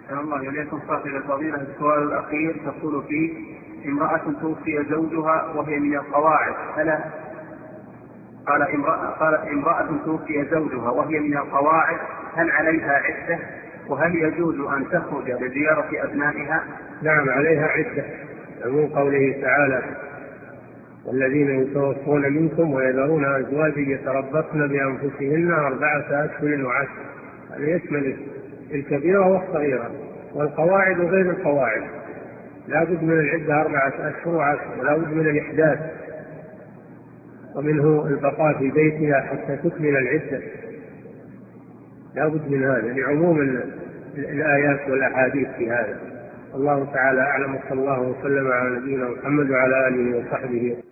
الله إليكم صاحب الفضيلة. السؤال الأخير تقول فيه: امرأة توفي زوجها وهي من القواعد، قال امرأة توفي زوجها وهي من القواعد، هل عليها عدة؟ وهل يجوز أن تخرج لزيارة أبنائها؟ نعم عليها عدة، من قوله تعالى: والذين يتوفون منكم ويذرون أزواجا يتربصن بأنفسهن 4 أشهر وعشر. هذا يشمل الكبيرة والصغيرة والقواعد وغير القواعد. لا بد من العدة 4 أشهر وعشر، ولا بد من الإحداث، ومنه البقاء في بيتها حتى تكمل العدة. لا بد من هذا لعموم الآيات والأحاديث في هذا. الله تعالى أعلم، وصلى الله وسلم على نبينا محمد وعلى آله وصحبه.